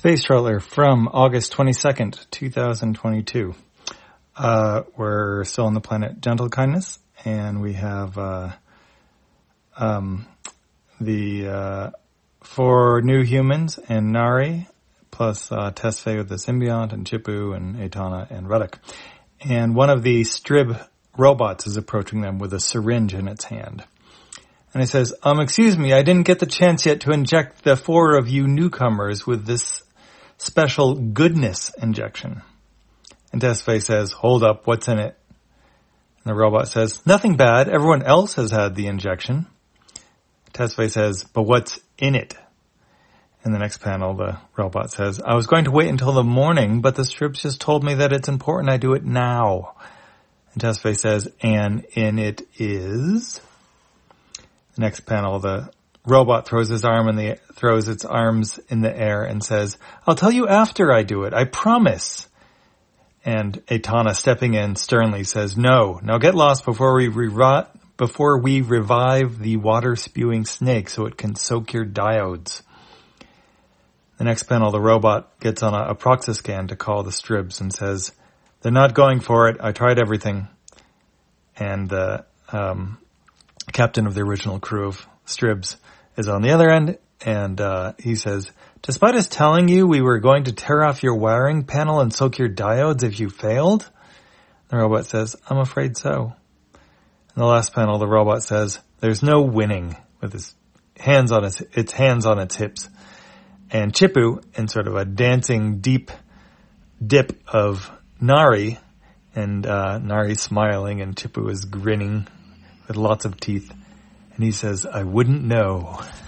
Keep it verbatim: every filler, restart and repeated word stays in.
Space Trawler from August twenty-second, twenty twenty-two. Uh, we're still on the planet Gentle Kindness, and we have uh, um, the uh, four new humans and Nari, plus uh, Tesfaye with the symbiont, and Chippu, and Etana, and Ruddock. And one of the Strib robots is approaching them with a syringe in its hand. And it says, um, excuse me, I didn't get the chance yet to inject the four of you newcomers with this special goodness injection. And Tesfaye says, hold up, what's in it? And the robot says, nothing bad, everyone else has had the injection. Tesfaye says, but what's in it? In the next panel, the robot says, I was going to wait until the morning, but the Stribs just told me that it's important I do it now. And Tesfaye says, and in it is... The next panel, the robot throws his arm in the throws its arms in the air and says, I'll tell you after I do it, I promise. And Etana, stepping in sternly, says, no, now get lost before we revi- before we revive the water-spewing snake so it can soak your diodes. The next panel, the robot gets on a, a Proxiscan to call the Stribs and says, they're not going for it, I tried everything. And the um captain of the original crew of Stribs is on the other end, and uh, he says, despite us telling you we were going to tear off your wiring panel and soak your diodes if you failed, the robot says, I'm afraid so. In the last panel, the robot says, there's no winning, with his hands on its, its hands on its hips. And Chippu, in sort of a dancing deep dip of Nari, and uh, Nari's smiling, and Chippu is grinning with lots of teeth. And he says, I wouldn't know.